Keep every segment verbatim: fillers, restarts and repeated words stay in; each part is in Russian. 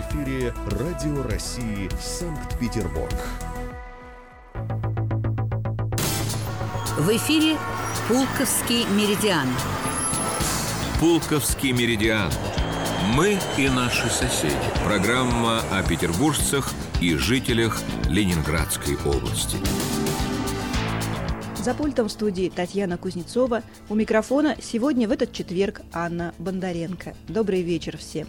эфире Радио России Санкт-Петербург. В эфире Пулковский меридиан. Пулковский меридиан. Мы и наши соседи. Программа о петербуржцах и жителях Ленинградской области. За пультом в студии Татьяна Кузнецова. У микрофона сегодня в этот четверг Анна Бондаренко. Добрый вечер всем.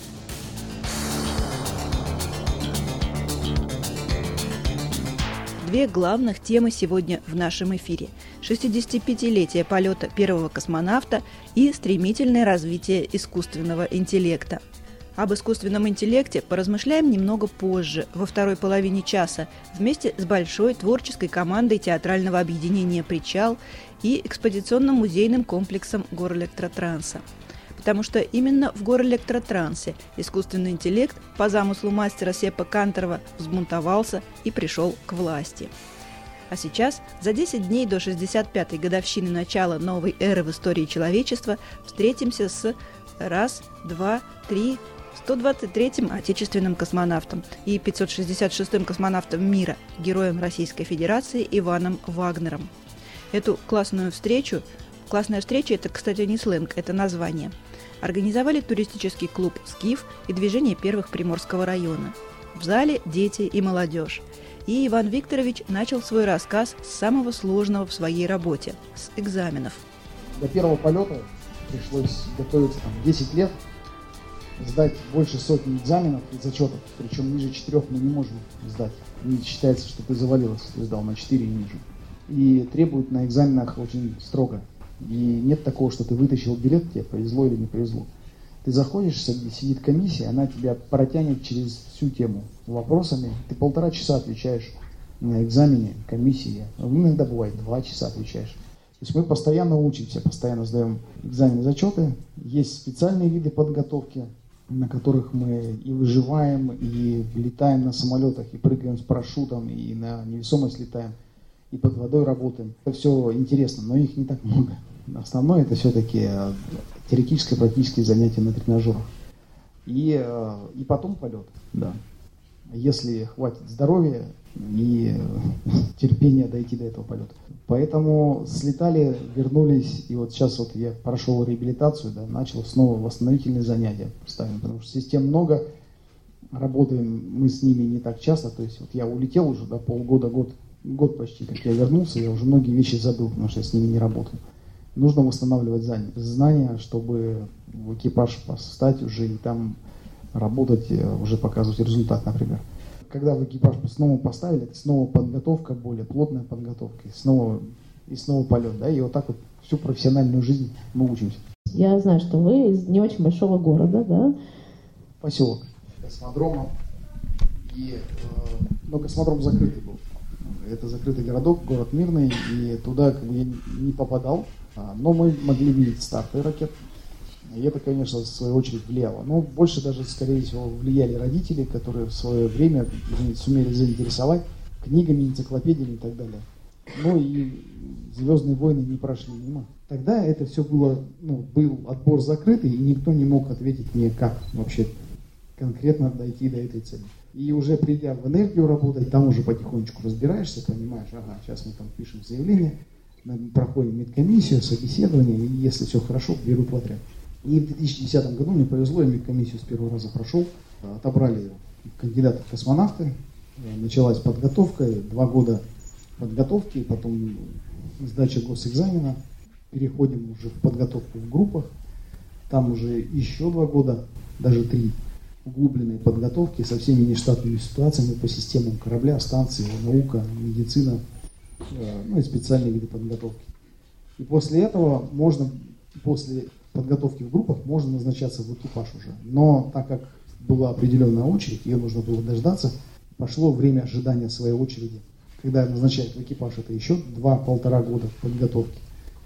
Две главных темы сегодня в нашем эфире. шестидесятипятилетие полета первого космонавта и стремительное развитие искусственного интеллекта. Об искусственном интеллекте поразмышляем немного позже, во второй половине часа, вместе с большой творческой командой театрального объединения «Причал» и экспозиционно-музейным комплексом Горэлектротранса. Потому что именно в Горэлектротрансе искусственный интеллект по замыслу мастера Сеппа Канторова взбунтовался и пришел к власти. А сейчас, за десять дней до шестьдесят пятой годовщины начала новой эры в истории человечества, встретимся с раз, два, три, сто двадцать третьим отечественным космонавтом и пятьсот шестьдесят шестым космонавтом мира, героем Российской Федерации Иваном Вагнером. Эту классную встречу, классная встреча – это, кстати, не сленг, это название, организовали туристический клуб «Скиф» и движение первых Приморского района. В зале дети и молодежь. И Иван Викторович начал свой рассказ с самого сложного в своей работе – с экзаменов. До первого полета пришлось готовиться там, десять лет, сдать больше сотни экзаменов и зачетов, причем ниже четырех мы не можем сдать. Не считается, что ты завалился, ты сдал на четыре и ниже. И требуют на экзаменах очень строго. И нет такого, что ты вытащил билет, тебе повезло или не повезло. Ты заходишь, сидит комиссия, она тебя протянет через всю тему вопросами. Ты полтора часа отвечаешь на экзамене комиссии. Иногда бывает два часа отвечаешь. То есть мы постоянно учимся, постоянно сдаем экзамены, зачеты. Есть специальные виды подготовки, на которых мы и выживаем, и летаем на самолетах, и прыгаем с парашютом, и на невесомость летаем, и под водой работаем. Это все интересно, но их не так много. Основное это все-таки теоретическое, практические занятия на тренажерах. И, и потом полет, да. Если хватит здоровья и терпения дойти до этого полета. Поэтому слетали, вернулись, и вот сейчас вот я прошел реабилитацию, да, начал снова восстановительные занятия ставим, потому что систем много, работаем мы с ними не так часто, то есть вот я улетел уже, да, полгода, год, год почти, как я вернулся, я уже многие вещи забыл, потому что я с ними не работал. Нужно восстанавливать знания, чтобы в экипаж встать уже и там работать, уже показывать результат, например. Когда в экипаж снова поставили, это снова подготовка, более плотная подготовка, и снова, и снова полет, да, и вот так вот всю профессиональную жизнь мы учимся. Я знаю, что вы из не очень большого города, да? Поселок космодрома, и, э, но космодром закрытый был. Это закрытый городок, город Мирный, и туда как бы я не попадал, но мы могли видеть старты ракет. И это, конечно, в свою очередь влияло. Но больше даже, скорее всего, влияли родители, которые в свое время сумели заинтересовать книгами, энциклопедиями и так далее. Ну и «Звездные войны» не прошли мимо. Тогда это все было, ну, был отбор закрытый, и никто не мог ответить мне, как вообще конкретно дойти до этой цели. И уже придя в энергию работать, там уже потихонечку разбираешься, понимаешь, ага, сейчас мы там пишем заявление, проходим медкомиссию, собеседование, и если все хорошо, берут в отряд. И в две тысячи десятом году мне повезло, я медкомиссию с первого раза прошел, отобрали кандидата в космонавты, началась подготовка, два года подготовки, потом сдача госэкзамена, переходим уже в подготовку в группах, там уже еще два года, даже три углубленной подготовки со всеми нештатными ситуациями по системам корабля, станции, наука, медицина, ну и специальные виды подготовки. И после этого можно, после подготовки в группах, можно назначаться в экипаж уже. Но так как была определенная очередь, ее нужно было дождаться, пошло время ожидания своей очереди. Когда назначают в экипаж, это еще два-полтора года подготовки.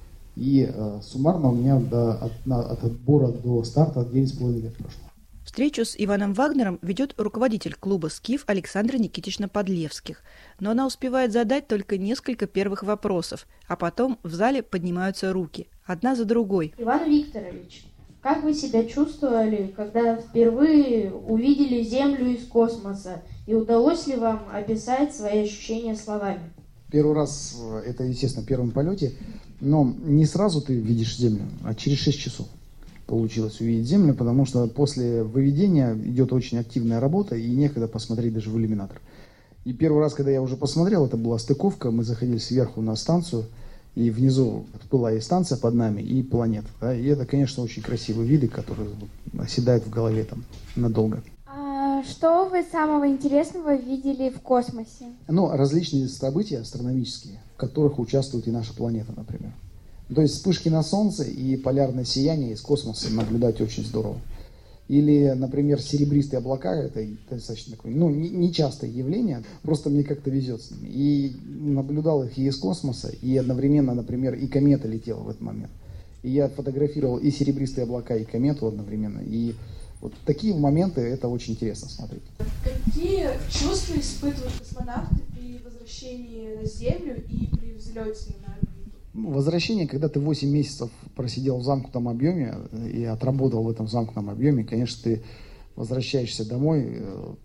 И э, суммарно у меня до, от, на, от отбора до старта девять с половиной лет прошло. Встречу с Иваном Вагнером ведет руководитель клуба «Скиф» Александра Никитична Подлевских. Но она успевает задать только несколько первых вопросов, а потом в зале поднимаются руки, одна за другой. Иван Викторович, Как вы себя чувствовали, когда впервые увидели Землю из космоса? И удалось ли вам описать свои ощущения словами? Первый раз, это, естественно, в первом полете, но не сразу ты видишь Землю, а через шесть часов получилось увидеть Землю, потому что после выведения идет очень активная работа, и некогда посмотреть даже в иллюминатор. И первый раз, когда я уже посмотрел, это была стыковка, мы заходили сверху на станцию, и внизу была и станция под нами, и планета. Да? И это, конечно, очень красивые виды, которые оседают в голове там надолго. А что вы самого интересного видели в космосе? Ну, различные события астрономические, в которых участвует и наша планета, например. То есть вспышки на Солнце и полярное сияние из космоса наблюдать очень здорово. Или, например, серебристые облака, это достаточно такое, ну, нечастое явление, просто мне как-то везет с ними. И наблюдал их и из космоса, и одновременно, например, и комета летела в этот момент. И я фотографировал и серебристые облака, и комету одновременно. И вот такие моменты, это очень интересно смотреть. Какие чувства испытывают космонавты при возвращении на Землю и при взлете на орбиту? Возвращение, когда ты восемь месяцев просидел в замкнутом объеме и отработал в этом замкнутом объеме, конечно, ты возвращаешься домой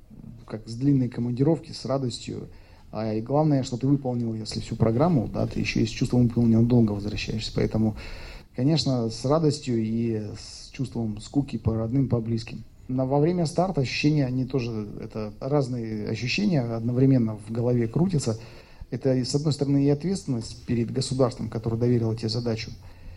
как с длинной командировки, с радостью. А и главное, что ты выполнил, если всю программу, да, ты еще и с чувством выполненного долга возвращаешься. Поэтому, конечно, с радостью и с чувством скуки по родным, по близким. Но во время старта ощущения, они тоже, это разные ощущения, одновременно в голове крутятся. Это, с одной стороны, и ответственность перед государством, которое доверило тебе задачу,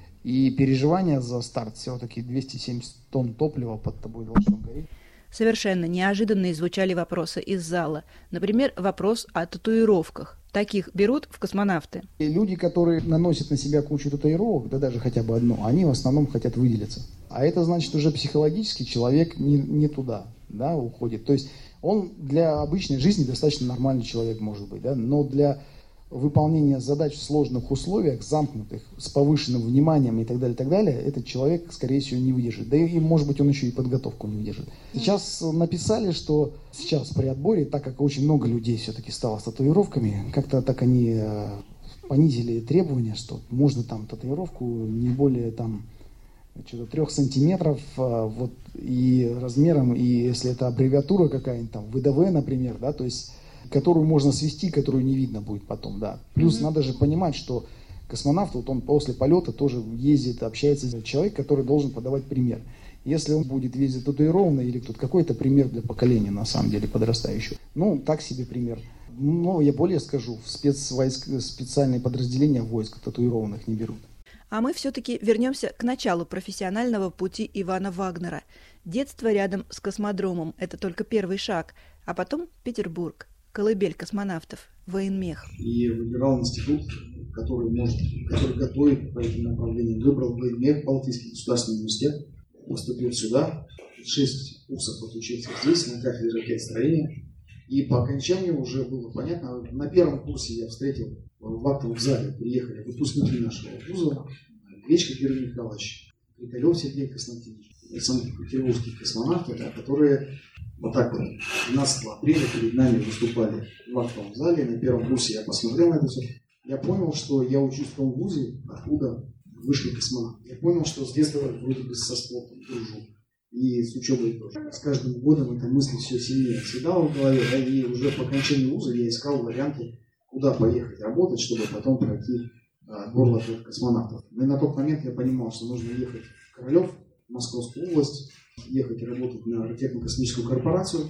и переживание за старт. Все-таки двести семьдесят тонн топлива под тобой должно гореть. Совершенно неожиданные звучали вопросы из зала. Например, вопрос о татуировках. Таких берут в космонавты? И люди, которые наносят на себя кучу татуировок, да даже хотя бы одну, они в основном хотят выделиться. А это значит, уже психологически человек не, не туда, да, уходит. То есть он для обычной жизни достаточно нормальный человек может быть, да, но для выполнения задач в сложных условиях, замкнутых, с повышенным вниманием и так далее, так далее, этот человек, скорее всего, не выдержит. Да и, может быть, он еще и подготовку не выдержит. Сейчас написали, что сейчас при отборе, так как очень много людей все-таки стало с татуировками, как-то так они э, понизили требования, что можно там татуировку не более там что-то трех сантиметров э, вот, и размером, и если это аббревиатура какая-нибудь там, вэ дэ вэ, например, да, то есть которую можно свести, которую не видно будет потом, да. Плюс mm-hmm. надо же понимать, что космонавт, вот он после полета тоже ездит, общается с человеком, который должен подавать пример. Если он будет ездить татуированно или кто-то, какой-то пример для поколения, на самом деле, подрастающего. Ну, так себе пример. Но я более скажу, в спецвойск, специальные подразделения войск татуированных не берут. А мы все-таки вернемся к началу профессионального пути Ивана Вагнера. Детство рядом с космодромом – это только первый шаг, а потом Петербург. Колыбель космонавтов, военмех. И выбирал институт, который может, который готовит по этим направлениям. Выбрал военмех, Балтийский государственный университет, поступил сюда, шесть курсов отучился здесь, на кафедре ракетостроения. И по окончанию уже было понятно, на первом курсе я встретил в актовом зале, приехали выпускники нашего вуза, Гречко Георгий Николаевич, Крикалев Сергей Константинович, санкт-петербургские космонавты, которые вот так вот двенадцатого апреля перед нами выступали в актовом зале. На первом курсе я посмотрел на это все. Я понял, что я учусь в том вузе, откуда вышли космонавты. Я понял, что с детства вроде бы со спортом дружу. И с учебой тоже. С каждым годом эта мысль все сильнее оседала в голове. Да, и уже по окончании вуза я искал варианты, куда поехать работать, чтобы потом пройти отбор лучших космонавтов. И на тот момент я понимал, что нужно ехать в Королев, в Московскую область, ехать работать на ракетно-космическую корпорацию,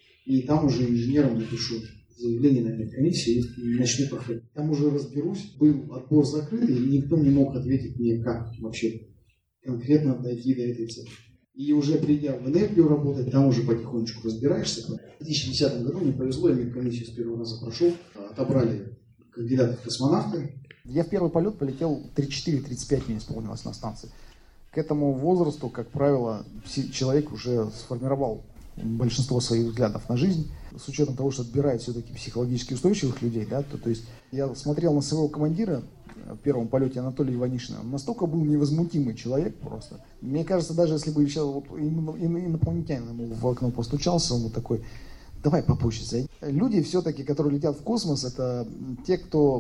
и там уже инженером напишу заявление на медкомиссию и начну проходить. Там уже разберусь. Был отбор закрытый, и никто не мог ответить мне, как вообще конкретно дойти до этой цели. И уже придя в энергию работать, там уже потихонечку разбираешься. В две тысячи десятом году мне повезло, я медкомиссию с первого раза прошел, отобрали кандидатов в космонавты. Я в первый полет полетел тридцать четыре - тридцать пять мне исполнилось на станции. К этому возрасту, как правило, человек уже сформировал большинство своих взглядов на жизнь, с учетом того, что отбирает все-таки психологически устойчивых людей, да, то, то есть я смотрел на своего командира в первом полете, Анатолия Иванишина, он настолько был невозмутимый человек просто. Мне кажется, даже если бы сейчас вот инопланетянин ему в окно постучался, он вот такой: давай попозже зайди. Люди все-таки, которые летят в космос, это те, кто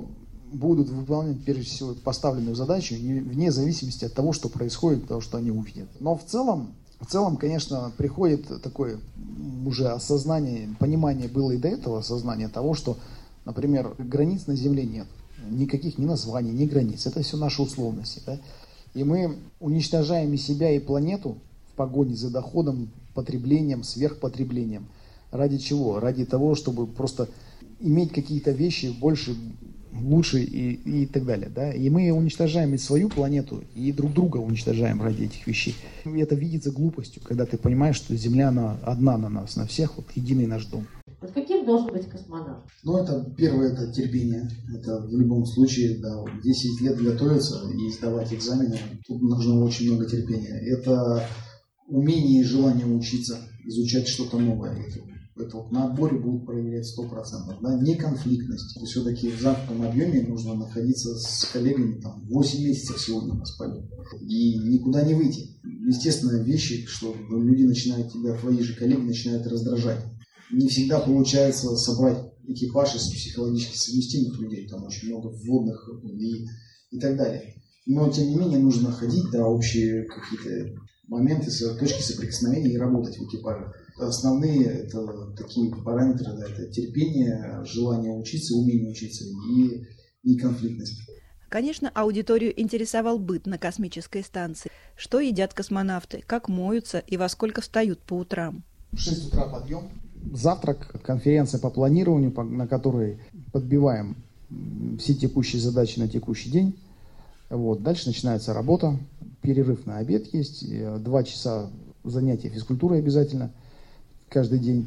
будут выполнять, прежде всего, поставленную задачу, вне зависимости от того, что происходит, того, что они увидят. Но в целом, в целом, конечно, приходит такое уже осознание, понимание было и до этого, осознание того, что, например, границ на Земле нет. Никаких ни названий, ни границ. Это все наши условности. Да? И мы уничтожаем и себя, и планету в погоне за доходом, потреблением, сверхпотреблением. Ради чего? Ради того, чтобы просто иметь какие-то вещи больше, лучше и, и так далее. Да? И мы уничтожаем и свою планету, и друг друга уничтожаем ради этих вещей. И это видится глупостью, когда ты понимаешь, что Земля, она одна на нас, на всех, вот единый наш дом. Вот каким должен быть космонавт? Ну, это первое, это терпение. Это в любом случае, да, десять лет готовиться и сдавать экзамены. Тут нужно очень много терпения. Это умение и желание учиться, изучать что-то новое. Это, это вот на отборе будут проверять сто процентов. Да? Неконфликтность. Все-таки в замкнутом объеме нужно находиться с коллегами там, восемь месяцев сегодня на спале. И никуда не выйти. Естественно, вещи, что люди начинают тебя, твои же коллеги начинают раздражать. Не всегда получается собрать экипаж из психологически совместимых людей, там очень много вводных и, и так далее. Но, тем не менее, нужно находить да, общие какие-то моменты, точки соприкосновения и работать в экипаже. Основные это такие параметры, да, это терпение, желание учиться, умение учиться и, и конфликтность. Конечно, аудиторию интересовал быт на космической станции. Что едят космонавты, как моются и во сколько встают по утрам. В шесть утра подъем. Завтрак, конференция по планированию, на которой подбиваем все текущие задачи на текущий день. Вот. Дальше начинается работа, перерыв на обед есть, два часа занятия физкультурой обязательно каждый день.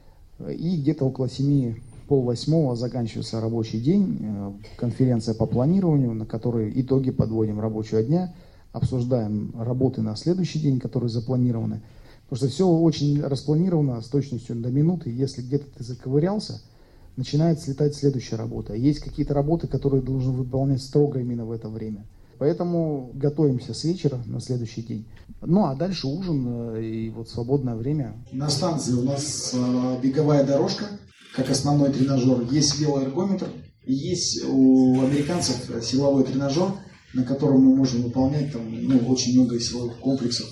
И где-то около семи, полвосьмого заканчивается рабочий день, конференция по планированию, на которой итоги подводим рабочего дня, обсуждаем работы на следующий день, которые запланированы. Потому что все очень распланировано с точностью до минуты. Если где-то ты заковырялся, начинает слетать следующая работа. Есть какие-то работы, которые должен выполнять строго именно в это время. Поэтому готовимся с вечера на следующий день. Ну а дальше ужин и вот свободное время. На станции у нас беговая дорожка, как основной тренажер. Есть велоэргометр, и есть у американцев силовой тренажер, на котором мы можем выполнять там, ну, очень много силовых комплексов.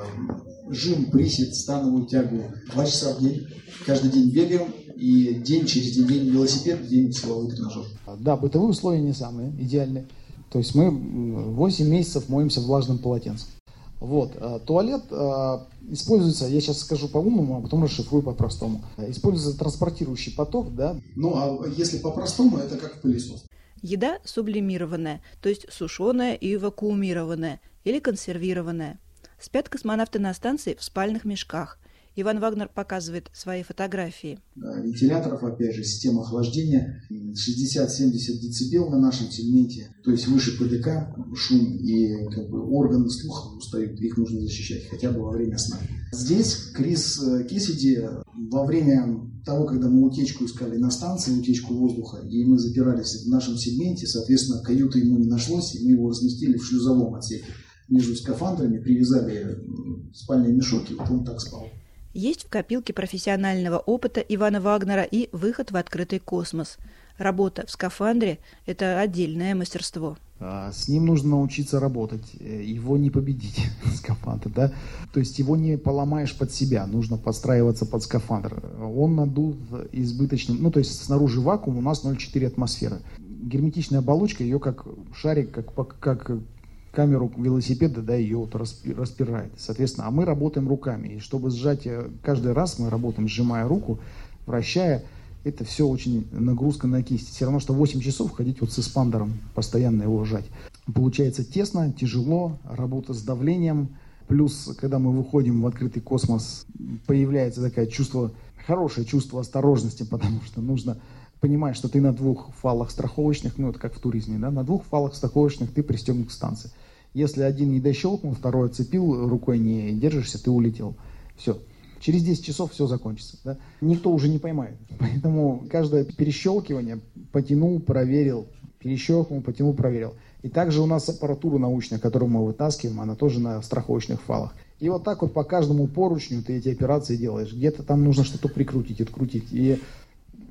Жим, присед, становую тягу. Два часа в день. Каждый день бегаем. И день через день, день велосипед, день силовой тренажер. Да, бытовые условия не самые идеальные. То есть мы восемь месяцев моемся влажным полотенцем. Вот. Туалет используется, я сейчас скажу по-умному, а потом расшифрую по-простому. Используется транспортирующий поток, да. Ну, а если по-простому, это как пылесос. Еда сублимированная, то есть сушеная и вакуумированная или консервированная. Спят космонавты на станции в спальных мешках. Иван Вагнер показывает свои фотографии. Вентиляторов, опять же, система охлаждения шестьдесят-семьдесят децибел на нашем сегменте, то есть выше ПДК, шум и как бы, органы слуха устают, их нужно защищать хотя бы во время сна. Здесь Крис Кесиди во время того, когда мы утечку искали на станции, утечку воздуха, и мы запирались в нашем сегменте, соответственно, каюты ему не нашлось, и мы его разместили в шлюзовом отсеке. Между скафандрами привязали спальные мешок, и вот он так спал. Есть в копилке профессионального опыта Ивана Вагнера и выход в открытый космос. Работа в скафандре – это отдельное мастерство. С ним нужно научиться работать, его не победить, скафандр, да? То есть его не поломаешь под себя, нужно подстраиваться под скафандр. Он надут избыточным, ну то есть снаружи вакуум, у нас ноль целых четыре десятых атмосферы. Герметичная оболочка, ее как шарик, как, как камеру велосипеда, да, ее вот распирает. Соответственно, а мы работаем руками. И чтобы сжать, каждый раз мы работаем, сжимая руку, вращая, это все очень нагрузка на кисть. Все равно, что восемь часов ходить вот с эспандером, постоянно его сжать. Получается тесно, тяжело, работа с давлением. Плюс, когда мы выходим в открытый космос, появляется такое чувство, хорошее чувство осторожности, потому что нужно понимать, что ты на двух фалах страховочных, ну это как в туризме, да, на двух фалах страховочных ты пристегнут к станции. Если один не дощелкнул, второй отцепил, рукой не держишься, ты улетел. Все. Через десять часов все закончится. Да? Никто уже не поймает. Поэтому каждое перещелкивание потянул, проверил, перещелкнул, потянул, проверил. И также у нас аппаратура научная, которую мы вытаскиваем, она тоже на страховочных фалах. И вот так вот по каждому поручню ты эти операции делаешь. Где-то там нужно что-то прикрутить, открутить. И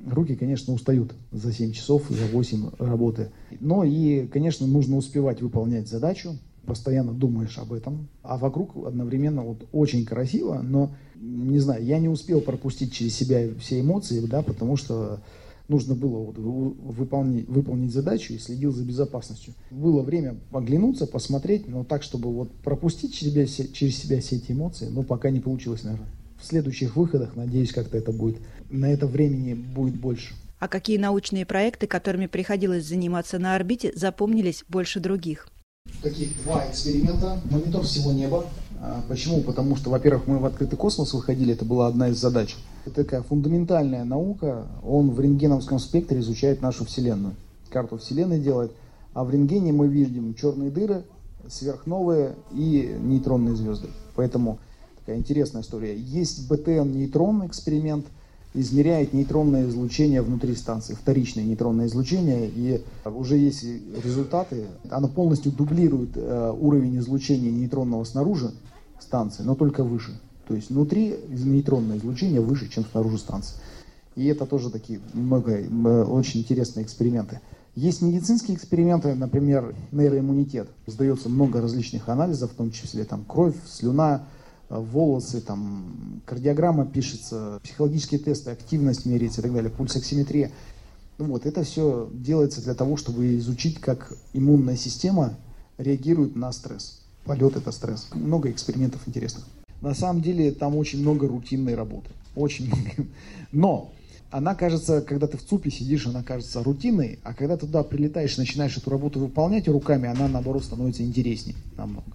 руки, конечно, устают за семь часов, за восемь работы. Но и, конечно, нужно успевать выполнять задачу, постоянно думаешь об этом, а вокруг одновременно вот очень красиво, но, не знаю, я не успел пропустить через себя все эмоции, да, потому что нужно было вот выполнить, выполнить задачу и следил за безопасностью. Было время оглянуться, посмотреть, но так, чтобы вот пропустить через себя, через себя все эти эмоции, но пока не получилось, наверное. В следующих выходах, надеюсь, как-то это будет, на это времени будет больше. А какие научные проекты, которыми приходилось заниматься на орбите, запомнились больше других? Таких два эксперимента. Монитор всего неба. Почему? Потому что, во-первых, мы в открытый космос выходили, это была одна из задач. Это такая фундаментальная наука, он в рентгеновском спектре изучает нашу Вселенную. Карту Вселенной делает, а в рентгене мы видим черные дыры, сверхновые и нейтронные звезды. Поэтому такая интересная история. Есть бэ тэ эн-нейтронный эксперимент, измеряет нейтронное излучение внутри станции, вторичное нейтронное излучение, и уже есть результаты. Оно полностью дублирует э, уровень излучения нейтронного снаружи станции, но только выше. То есть внутри нейтронное излучение выше, чем снаружи станции. И это тоже такие много, э, очень интересные эксперименты. Есть медицинские эксперименты, например, нейроиммунитет. Сдается много различных анализов, в том числе там, кровь, слюна, волосы, там, кардиограмма пишется, психологические тесты, активность меряется и так далее, пульсоксиметрия. Ну вот, это все делается для того, чтобы изучить, как иммунная система реагирует на стресс. Полет – это стресс. Много экспериментов интересных. На самом деле там очень много рутинной работы. Очень много. Но она кажется, когда ты в ЦУПе сидишь, она кажется рутинной, а когда ты туда прилетаешь, начинаешь эту работу выполнять руками, она, наоборот, становится интереснее намного.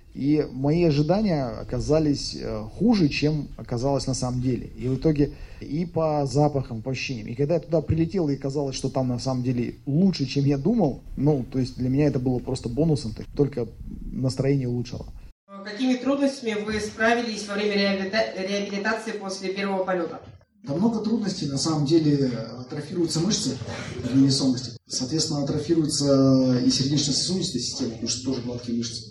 И мои ожидания оказались хуже, чем оказалось на самом деле. И в итоге и по запахам, по ощущениям. И когда я туда прилетел, и казалось, что там на самом деле лучше, чем я думал, ну, то есть для меня это было просто бонусом, только настроение улучшало. Какими трудностями вы справились во время реабилитации после первого полета? Да много трудностей. На самом деле атрофируются мышцы в невесомости. Соответственно, атрофируется и сердечно-сосудистая система, потому что тоже гладкие мышцы.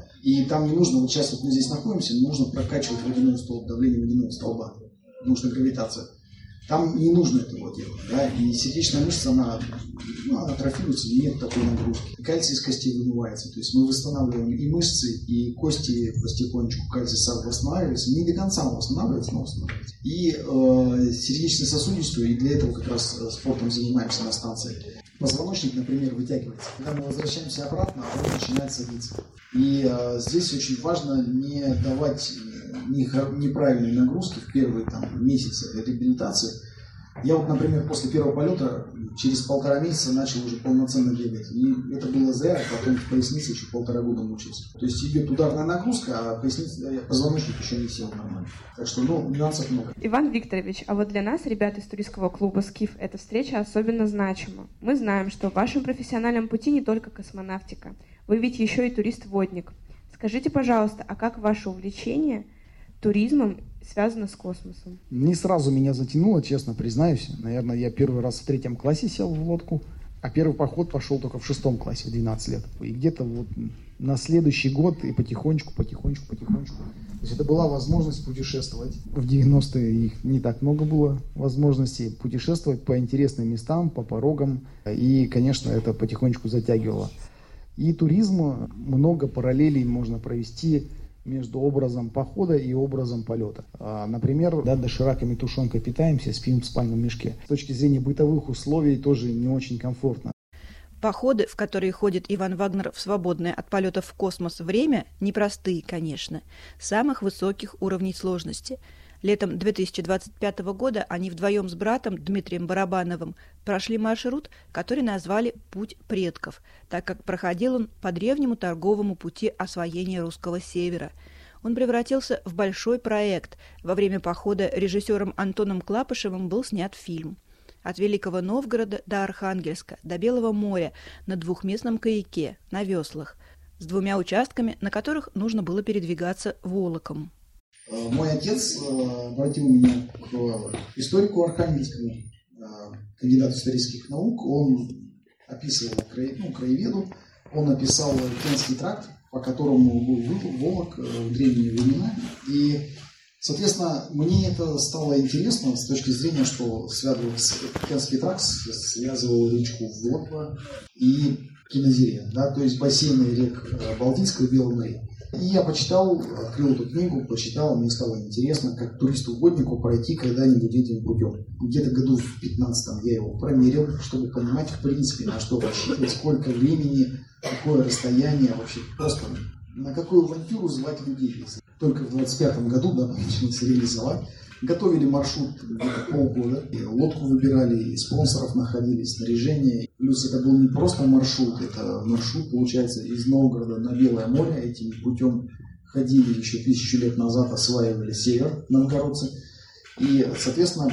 И там не нужно, вот сейчас вот мы здесь находимся, не нужно прокачивать водяной столб, давление водяного столба, нужна гравитация. Там не нужно этого делать, да, и сердечная мышца, она, ну, она атрофируется, и нет такой нагрузки. Кальций из костей вымывается, то есть мы восстанавливаем и мышцы, и кости потихонечку, кальций сам восстанавливается, не до конца он восстанавливается, но восстанавливается. И э, сердечно-сосудистую, и для этого как раз спортом занимаемся на станции. Позвоночник, например, вытягивается. Когда мы возвращаемся обратно, он начинает садиться. И э, здесь очень важно не давать неправильные нагрузки в первые там, месяцы реабилитации. Я вот, например, после первого полета через полтора месяца начал уже полноценно бегать. И это было зря, а потом в пояснице еще полтора года мучился. То есть идет ударная нагрузка, а поясница, позвоночник еще не сел нормально. Так что, ну, нюансов много. Иван Викторович, а вот для нас, ребят из туристского клуба «Скиф», эта встреча особенно значима. Мы знаем, что в вашем профессиональном пути не только космонавтика. Вы ведь еще и турист-водник. Скажите, пожалуйста, а как ваше увлечение туризмом связано с космосом? Не сразу меня затянуло, честно признаюсь. Наверное, я первый раз в третьем классе сел в лодку, а первый поход пошел только в шестом классе, в двенадцать лет. И где-то вот на следующий год и потихонечку, потихонечку, потихонечку. То есть это была возможность путешествовать. В девяностые их не так много было возможностей путешествовать по интересным местам, по порогам. И, конечно, это потихонечку затягивало. И туризм, много параллелей можно провести между образом похода и образом полета. Например, да, дошираками, тушенкой питаемся, спим в спальном мешке. С точки зрения бытовых условий тоже не очень комфортно. Походы, в которые ходит Иван Вагнер в свободное от полетов в космос время, непростые, конечно, самых высоких уровней сложности. Летом две тысячи двадцать пятого года они вдвоем с братом Дмитрием Барабановым прошли маршрут, который назвали «Путь предков», так как проходил он по древнему торговому пути освоения русского севера. Он превратился в большой проект. Во время похода режиссером Антоном Клапышевым был снят фильм. От Великого Новгорода до Архангельска, до Белого моря, на двухместном каяке, на веслах, с двумя участками, на которых нужно было передвигаться волоком. Мой отец обратил меня к историку архангельскому, кандидату исторических наук. Он описывал ну, краеведу, он описал Кенский тракт, по которому был волок в древние времена. И Соответственно, мне это стало интересно с точки зрения, что связывал Тихоокеанский тракт, связывал речку Волгу и Кинозере, да, то есть бассейны рек Балтийского и Белого моря. И я почитал, открыл эту книгу, почитал, мне стало интересно, как туристу-угоднику пройти когда-нибудь этим путем. Где-то году в пятнадцатом я его промерил, чтобы понимать, в принципе, на что рассчитывать, сколько времени, какое расстояние, вообще просто на какую авантюру звать людей. Только в двадцать пятом году, да, началось реализовать. Готовили маршрут где-то полгода, и лодку выбирали, и спонсоров находили, снаряжение. Плюс это был не просто маршрут, это маршрут, получается, из Новгорода на Белое море. Этим путем ходили еще тысячу лет назад, осваивали север новгородцы. И, соответственно,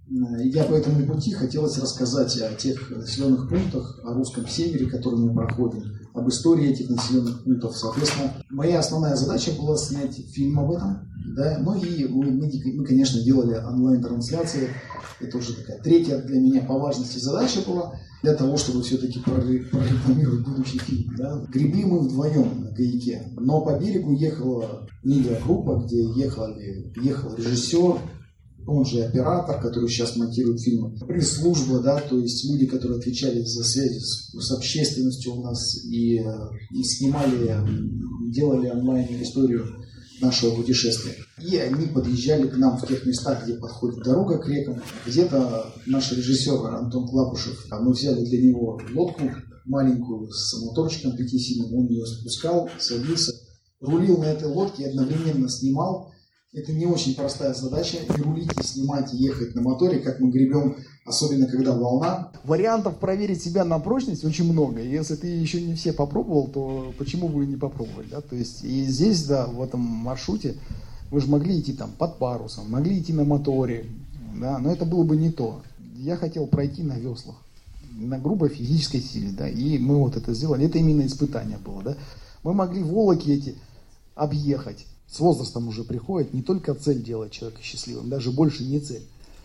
я по этому пути хотелось рассказать о тех населенных пунктах, о русском севере, который мы проходим, об истории этих населенных пунктов. Соответственно, моя основная задача была снять фильм об этом. Да? Ну и мы, мы, конечно, делали онлайн-трансляции. Это уже такая третья для меня по важности задача была, для того, чтобы все-таки прорекламировать будущий фильм. Да? Гребли мы вдвоем на гайке, но по берегу ехала медиагруппа, где ехали, ехал режиссер, он же оператор, который сейчас монтирует фильмы, пресс-служба, да, то есть люди, которые отвечали за связи с, с общественностью у нас и, и снимали, делали онлайн-историю нашего путешествия. И они подъезжали к нам в тех местах, где подходит дорога к рекам. Где-то наш режиссер Антон Клапушев, мы взяли для него лодку маленькую с моторчиком пятисильным, он ее спускал, садился, рулил на этой лодке и одновременно снимал. Это не очень простая задача, и рулить, и снимать, и ехать на моторе, как мы гребем, особенно когда волна. Вариантов проверить себя на прочность очень много. Если ты еще не все попробовал, то почему бы и не попробовать, да? То есть и здесь, да, в этом маршруте вы же могли идти там под парусом, могли идти на моторе, да, но это было бы не то. Я хотел пройти на веслах, на грубой физической силе, да, и мы вот это сделали. Это именно испытание было, да. Мы могли волоки эти объехать. С возрастом уже приходит, не только цель делать человека счастливым, даже больше не цель,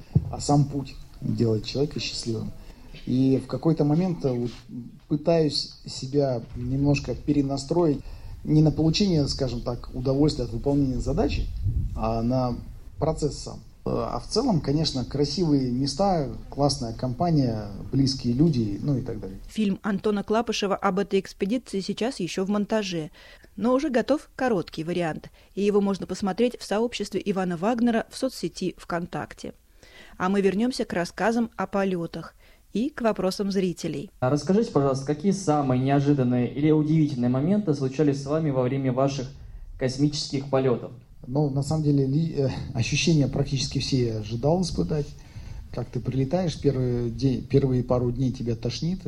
а сам путь делать человека счастливым. И в какой-то момент вот, пытаюсь себя немножко перенастроить не на получение, скажем так, удовольствия от выполнения задачи, а на процесс сам. А в целом, конечно, красивые места, классная компания, близкие люди, ну и так далее. Фильм Антона Клапушева об этой экспедиции сейчас еще в монтаже, но уже готов короткий вариант, и его можно посмотреть в сообществе Ивана Вагнера в соцсети ВКонтакте. А мы вернемся к рассказам о полетах и к вопросам зрителей. Расскажите, пожалуйста, какие самые неожиданные или удивительные моменты случались с вами во время ваших космических полетов? Ну, на самом деле, ли, ощущения практически все я ожидал испытать. Как ты прилетаешь, первый день, первые пару дней тебя тошнит.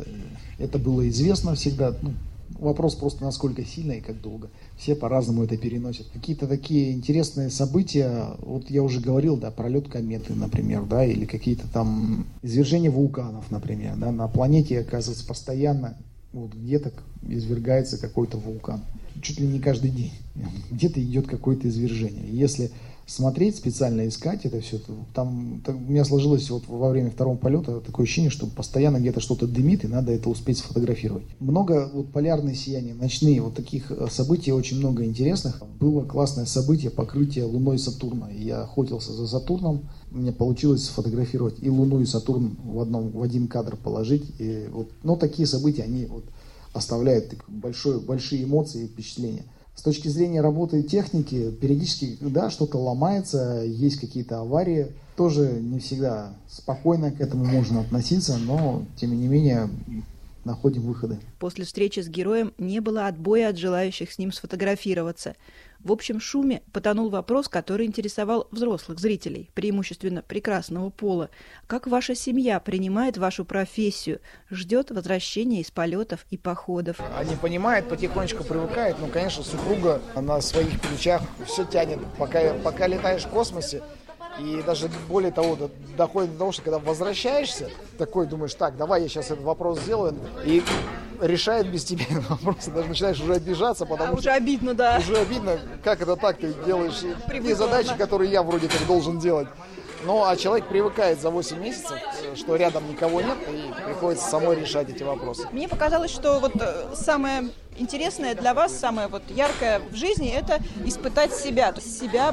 Это было известно всегда. Ну, вопрос просто, насколько сильно и как долго. Все по-разному это переносят. Какие-то такие интересные события, вот я уже говорил, да, пролет кометы, например, да, или какие-то там извержения вулканов, например, да, на планете, оказывается, постоянно вот где-то извергается какой-то вулкан. Чуть ли не каждый день. Где-то идет какое-то извержение. Если смотреть, специально искать это все, там, там у меня сложилось вот во время второго полета такое ощущение, что постоянно где-то что-то дымит, и надо это успеть сфотографировать. Много вот полярные сияния, ночные, вот таких событий очень много интересных. Было классное событие покрытие Луной Сатурна. Я охотился за Сатурном, мне получилось сфотографировать и Луну, и Сатурн в, одном, в один кадр положить. И вот, но такие события, они вот оставляют большой, большие эмоции и впечатления. С точки зрения работы техники, периодически, да, что-то ломается, есть какие-то аварии. Тоже не всегда спокойно к этому можно относиться, но, тем не менее, находим выходы. После встречи с героем не было отбоя от желающих с ним сфотографироваться. В общем шуме потонул вопрос, который интересовал взрослых зрителей, преимущественно прекрасного пола. Как ваша семья принимает вашу профессию, ждет возвращения из полетов и походов? Они понимают, потихонечку привыкают, но, конечно, супруга на своих плечах все тянет, пока, пока летаешь в космосе. И даже более того, доходит до того, что когда возвращаешься, такой думаешь, так, давай я сейчас этот вопрос сделаю, и решает без тебя этот вопрос, ты даже начинаешь уже обижаться, потому а, что... уже обидно, да. Уже обидно, как это так, ты делаешь те задачи, которые я вроде как должен делать. Ну, а человек привыкает за восемь месяцев, что рядом никого нет, и приходится самой решать эти вопросы. Мне показалось, что вот самое интересное для вас, самое вот яркое в жизни, это испытать себя, то есть себя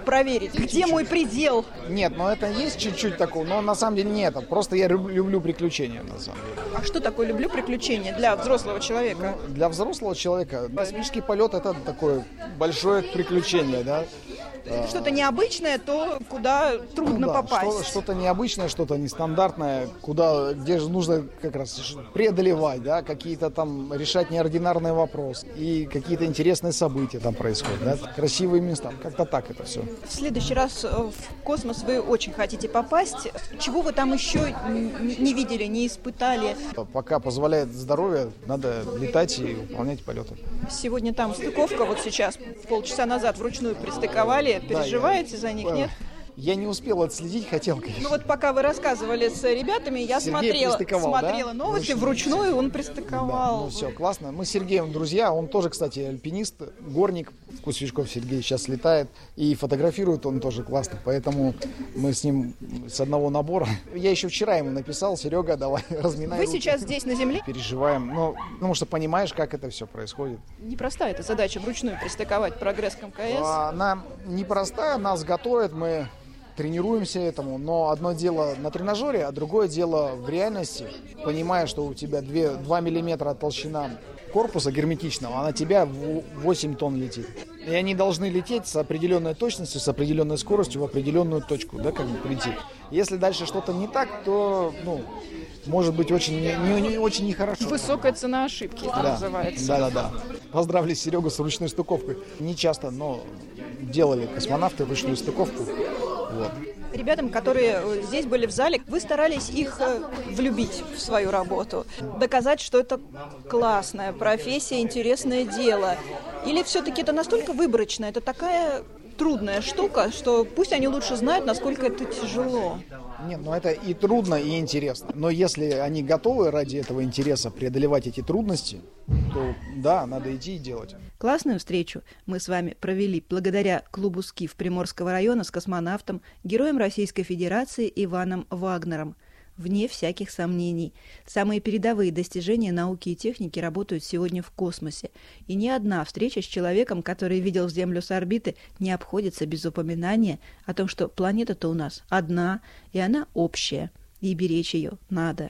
проверить, где мой предел? Нет, но это есть чуть-чуть такого, но на самом деле нет. Просто я люблю, люблю приключения, на самом деле. А что такое люблю приключения для взрослого человека? Ну, для взрослого человека космический полет — это такое большое приключение, да. Если что-то необычное, то куда трудно ну, да, попасть. Что, что-то необычное, что-то нестандартное, куда, где же нужно как раз преодолевать, да, какие-то там решать неординарные вопросы и какие-то интересные события там происходят, да, красивые места. Как-то так это все. В следующий раз в космос вы очень хотите попасть. Чего вы там еще не видели, не испытали? Пока позволяет здоровье, надо летать и выполнять полеты. Сегодня там стыковка, вот сейчас, полчаса назад вручную пристыковали. Переживаете да, я, за них, нет? Я не успел отследить, хотел, конечно. Ну вот пока вы рассказывали с ребятами, я Сергей смотрела, смотрела да? новости, вручную, вручную он пристыковал. Да, ну все, классно. Мы с Сергеем друзья, он тоже, кстати, альпинист, горник. Кусвичков Сергей сейчас летает и фотографирует он тоже классно, поэтому мы с ним с одного набора. Я еще вчера ему написал: Серега, давай, разминай Вы руки. сейчас здесь на Земле? Переживаем, ну, потому что понимаешь, как это все происходит. Непростая эта задача вручную пристыковать прогресс к эм ка эс. Она непростая, нас готовят, мы тренируемся этому, но одно дело на тренажере, а другое дело в реальности, понимая, что у тебя два миллиметра толщина корпуса герметичного, а на тебя восемь тонн летит. И они должны лететь с определенной точностью, с определенной скоростью в определенную точку, да, как бы прийти. Если дальше что-то не так, то, ну, может быть очень, не, не, не, очень нехорошо. Высокая цена ошибки, это да. называется. Да-да-да. Поздравили Серегу с ручной стыковкой. Не часто, но делали космонавты ручную стыковку. Вот. Ребятам, которые здесь были в зале, вы старались их влюбить в свою работу, доказать, что это классная профессия, интересное дело. Или все-таки это настолько выборочно, это такая трудная штука, что пусть они лучше знают, насколько это тяжело. Нет, ну это и трудно, и интересно. Но если они готовы ради этого интереса преодолевать эти трудности, то да, надо идти и делать. Классную встречу мы с вами провели благодаря клубу «Скиф» Приморского района с космонавтом, героем Российской Федерации Иваном Вагнером. Вне всяких сомнений, самые передовые достижения науки и техники работают сегодня в космосе. И ни одна встреча с человеком, который видел Землю с орбиты, не обходится без упоминания о том, что планета-то у нас одна, и она общая, и беречь ее надо.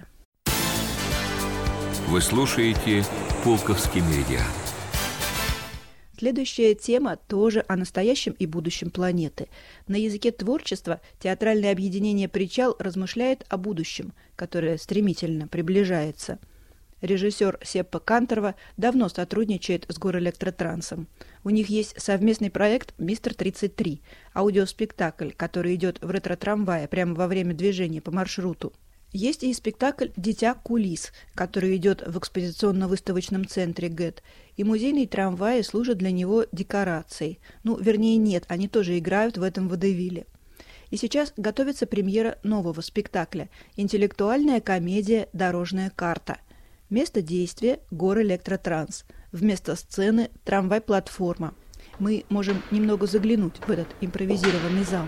Вы слушаете «Пулковский меридиан». Следующая тема тоже о настоящем и будущем планеты. На языке творчества театральное объединение «Причал» размышляет о будущем, которое стремительно приближается. Режиссер Сеппа Канторова давно сотрудничает с Горэлектротрансом. У них есть совместный проект «Мистер тридцать три», аудиоспектакль, который идет в ретро-трамвае прямо во время движения по маршруту. Есть и спектакль «Дитя кулис», который идет в экспозиционно-выставочном центре ГЭТ, и музейные трамваи служат для него декорацией. Ну, вернее, нет, они тоже играют в этом водевиле. И сейчас готовится премьера нового спектакля «Интеллектуальная комедия «Дорожная карта». Место действия – Горэлектротранс. Вместо сцены – трамвай-платформа. Мы можем немного заглянуть в этот импровизированный зал.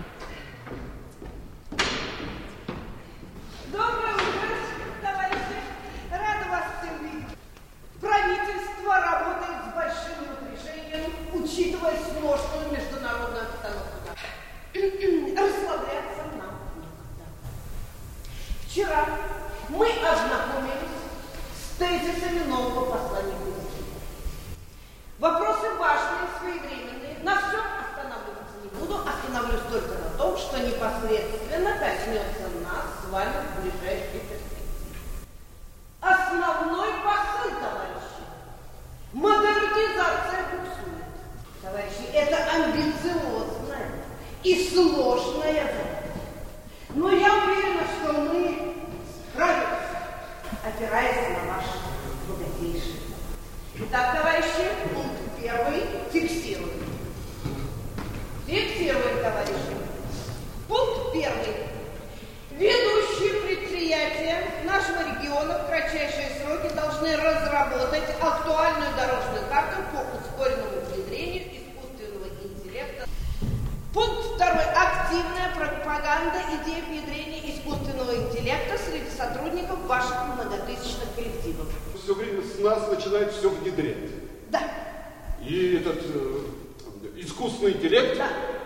Учитывая сложную международную обстановку. Расслабляться нам некогда. Вчера мы ознакомились с тезисами нового послания Путина. Вопросы важные, своевременные. На всем останавливаться не буду. Остановлюсь только на том, что непосредственно коснется нас с вами в ближайшей перспективе. Основной посыл, товарищи. Модернизация буксует. Товарищи, это амбициозная и сложная задача. Но я уверена, что мы справимся, опираясь на ваш богатейший. Итак, товарищи, пункт первый. Фиксируем. Фиксируем, товарищи. Пункт первый. Ведущие предприятия нашего региона в кратчайшие сроки должны разработать актуальную дорожную карту по ускоренному внедрению искусственного интеллекта. Пункт второй. Активная пропаганда идеи внедрения искусственного интеллекта среди сотрудников ваших многотысячных коллективов. Все время с нас начинает все внедрять. Да. И этот э, искусственный интеллект да.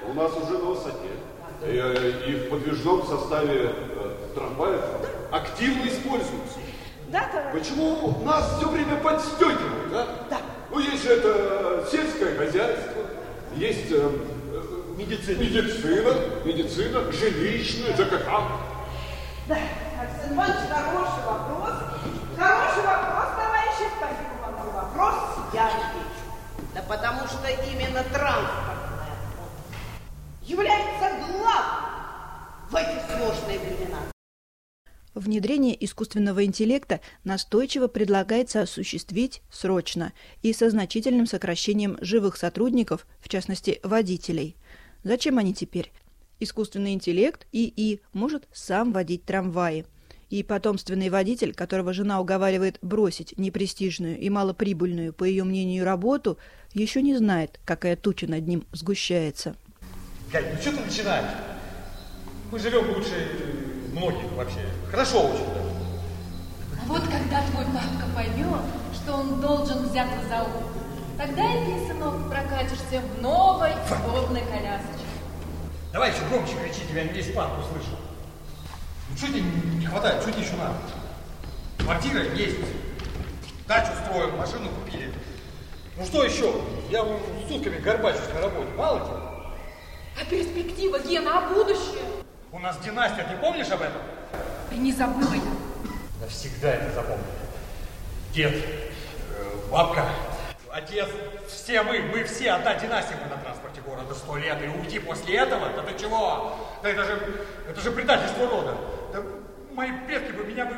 У нас уже на высоте. И, и в подвижном составе э, трамваев активно используются. Да, товарищ? Почему нас все время подстегивают, да? Да. Ну, есть же это сельское хозяйство, есть э, э, медицина. медицина, медицина, жилищная, ЖКХ. Да, Арсен Иванович, хороший вопрос. Хороший вопрос, товарищи, спасибо вам за вопрос. Я отвечу. Да потому что именно транспортная отрасль является главным в эти сложные времена. Внедрение искусственного интеллекта настойчиво предлагается осуществить срочно и со значительным сокращением живых сотрудников, в частности водителей. Зачем они теперь? Искусственный интеллект ИИ может сам водить трамваи. И потомственный водитель, которого жена уговаривает бросить непрестижную и малоприбыльную, по ее мнению, работу, еще не знает, какая туча над ним сгущается. Галь, ну что ты начинаешь? Мы живем лучше многих вообще. Хорошо очень даже. А вот когда твой папка поймет, что он должен взяться за ум, тогда и ты, сынок, прокатишься в новой удобной колясочке. Давай еще громче кричи, тебя весь парк услышал. Ну что тебе не хватает, что тебе еще надо? Квартира есть, дачу строим, машину купили. Ну что еще? Я вон сутками горбачусь на работе, мало тебе? А перспектива, Гена, а будущее? У нас династия, ты помнишь об этом? И не забыла я. Навсегда это запомню. Дед, бабка, отец, все мы, мы все одна династия, мы на транспорте города сто лет, и уйти после этого, да ты чего? Да это же, это же предательство рода. Да мои предки бы меня бы...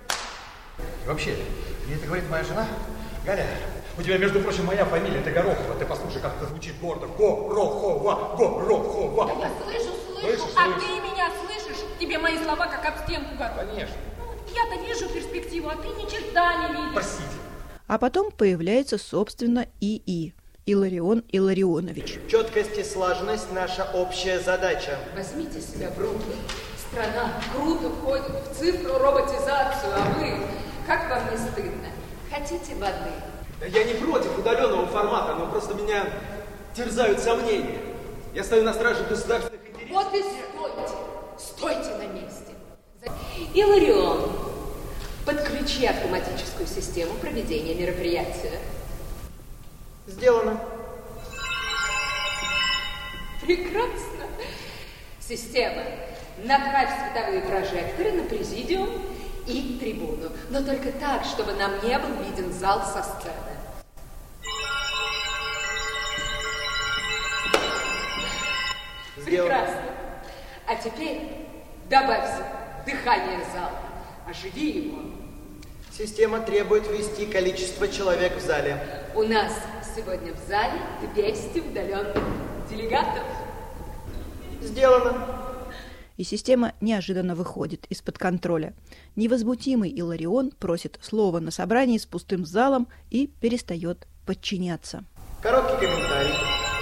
И вообще, мне это говорит моя жена, Галя, у тебя, между прочим, моя фамилия, это Горохова, ты послушай, как это звучит гордо. Горохова, Горохова. Да я слышу, слышу, Слышишь, а слышишь? ты меня слышишь? Тебе мои слова как об стенку горят. Конечно. Я-то вижу перспективу, а ты ни черта не видишь. Простите. А потом появляется, собственно, ИИ – Илларион Илларионович. Четкость и слаженность – наша общая задача. Возьмите себя в руки. Страна круто входит в цифру роботизацию, а вы, как вам не стыдно, хотите воды? Да я не против удаленного формата, но просто меня терзают сомнения. Я стою на страже государственных интересов. Вот и стойте, стойте на месте. Илларион, подключи автоматическую систему проведения мероприятия. Сделано. Прекрасно. Система, направь световые прожекторы на президиум и трибуну, но только так, чтобы нам не был виден зал со сцены. Сделано. Прекрасно. А теперь добавь дыхание зала. Оживи его. Система требует ввести количество человек в зале. У нас сегодня в зале двести удаленных делегатов. Сделано. И система неожиданно выходит из-под контроля. Невозмутимый Илларион просит слова на собрании с пустым залом и перестает подчиняться. Короткий комментарий.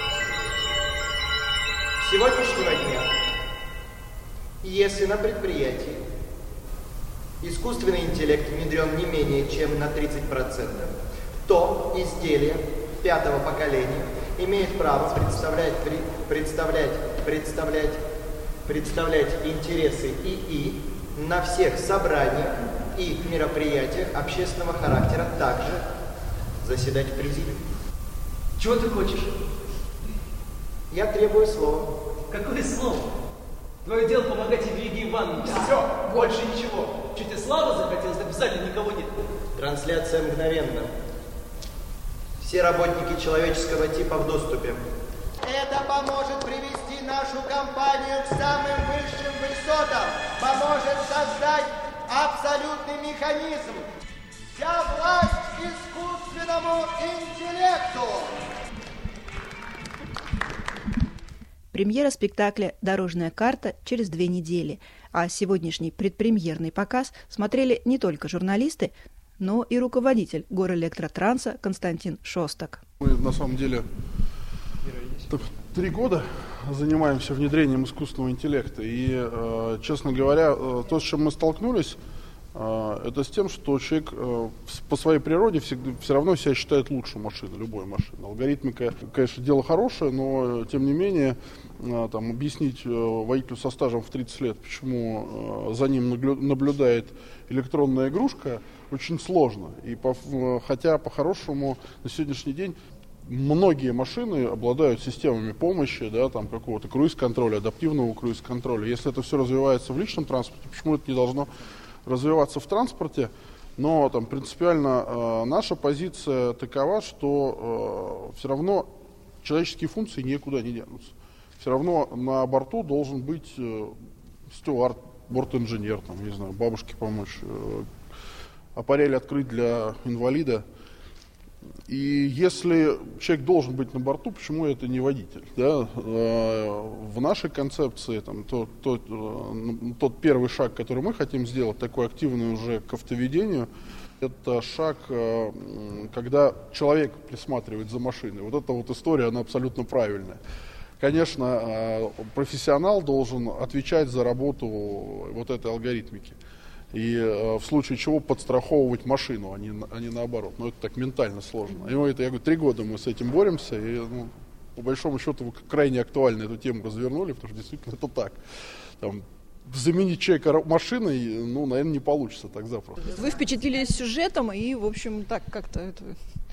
С сегодняшнего дня, если на предприятии искусственный интеллект внедрен не менее чем на тридцать процентов, то изделие пятого поколения имеет право представлять, представлять, представлять, представлять интересы ИИ на всех собраниях и мероприятиях общественного характера, также заседать в президиуме. Чего ты хочешь? Я требую слова. Какое слово? Твое дело помогать Евгении Ивановне. Да. Все, больше ничего. Чуть и славы захотелось, так в зале никого нет. Трансляция мгновенна. Все работники человеческого типа в доступе. Это поможет привести нашу компанию к самым высшим высотам. Поможет создать абсолютный механизм. Вся власть искусственному интеллекту. Премьера спектакля «Дорожная карта» через две недели, а сегодняшний предпремьерный показ смотрели не только журналисты, но и руководитель Горэлектротранса Константин Шостак. Мы на самом деле три года занимаемся внедрением искусственного интеллекта, и, честно говоря, то, с чем мы столкнулись, Это с тем, что человек по своей природе всегда, все равно себя считает лучше машины, любой машины. Алгоритмика, конечно, дело хорошее, но тем не менее там, объяснить водителю со стажем в тридцать лет, почему за ним наблюдает электронная игрушка, очень сложно. И по, хотя по-хорошему на сегодняшний день многие машины обладают системами помощи, да, там какого-то круиз-контроля, адаптивного круиз-контроля. Если это все развивается в личном транспорте, почему это не должно развиваться в транспорте? Но там принципиально э, наша позиция такова, что э, все равно человеческие функции никуда не денутся. Все равно на борту должен быть э, стюард, борт-инженер, там, не знаю, бабушке помочь, э, аппарель открыть для инвалида. И если человек должен быть на борту, почему это не водитель? Да? В нашей концепции там, тот, тот, тот первый шаг, который мы хотим сделать, такой активный уже к автоведению, это шаг, когда человек присматривает за машиной. Вот эта вот история, она абсолютно правильная. Конечно, профессионал должен отвечать за работу вот этой алгоритмики. И э, в случае чего подстраховывать машину, а не, а не наоборот. Но это так ментально сложно. И мы это, я говорю, три года мы с этим боремся, и ну, по большому счету вы крайне актуально эту тему развернули, потому что действительно это так. Там, заменить человека машиной, ну, наверное, не получится так запросто. Вы впечатлились сюжетом и, в общем, так как-то это...